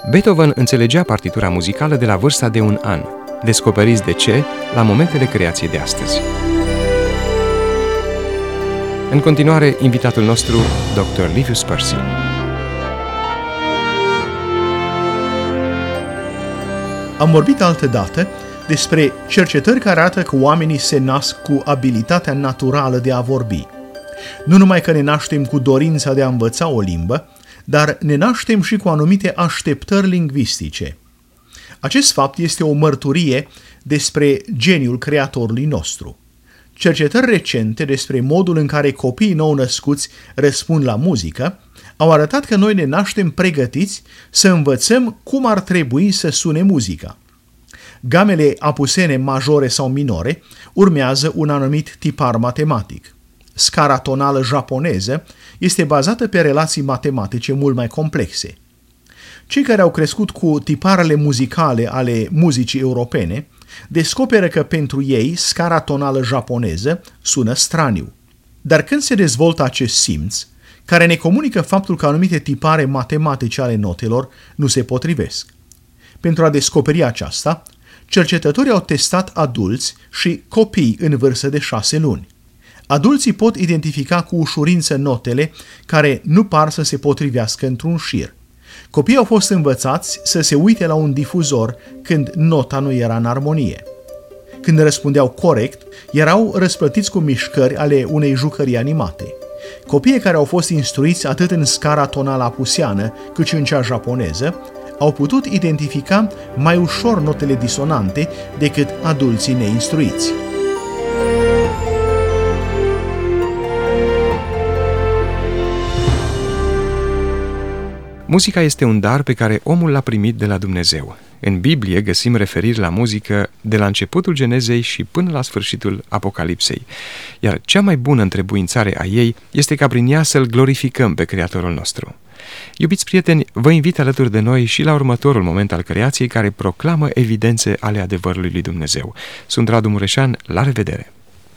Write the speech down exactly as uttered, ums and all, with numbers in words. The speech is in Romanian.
Beethoven înțelegea partitura muzicală de la vârsta de un an. Descoperiți de ce la momentele creației de astăzi. În continuare, invitatul nostru, doctor Livius Percy. Am vorbit altădată despre cercetări care arată că oamenii se nasc cu abilitatea naturală de a vorbi. Nu numai că ne naștem cu dorința de a învăța o limbă, dar ne naștem și cu anumite așteptări lingvistice. Acest fapt este o mărturie despre geniul creatorului nostru. Cercetări recente despre modul în care copiii nou-născuți răspund la muzică au arătat că noi ne naștem pregătiți să învățăm cum ar trebui să sune muzica. Gamele apusene majore sau minore urmează un anumit tipar matematic. Scara tonală japoneză este bazată pe relații matematice mult mai complexe. Cei care au crescut cu tiparele muzicale ale muzicii europene descoperă că pentru ei scara tonală japoneză sună straniu. Dar când se dezvoltă acest simț, care ne comunică faptul că anumite tipare matematice ale notelor nu se potrivesc. Pentru a descoperi aceasta, cercetătorii au testat adulți și copii în vârstă de șase luni. Adulții pot identifica cu ușurință notele care nu par să se potrivească într-un șir. Copiii au fost învățați să se uite la un difuzor când nota nu era în armonie. Când răspundeau corect, erau răsplătiți cu mișcări ale unei jucării animate. Copiii care au fost instruiți atât în scara tonală apuseană cât și în cea japoneză au putut identifica mai ușor notele disonante decât adulții neinstruiți. Muzica este un dar pe care omul l-a primit de la Dumnezeu. În Biblie găsim referiri la muzică de la începutul Genezei și până la sfârșitul Apocalipsei, iar cea mai bună întrebuințare a ei este ca prin ea să-L glorificăm pe Creatorul nostru. Iubiți prieteni, vă invit alături de noi și la următorul moment al creației care proclamă evidențe ale adevărului lui Dumnezeu. Sunt Radu Mureșan, la revedere!